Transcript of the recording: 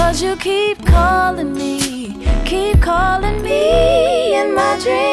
'cause you keep calling me in my dreams.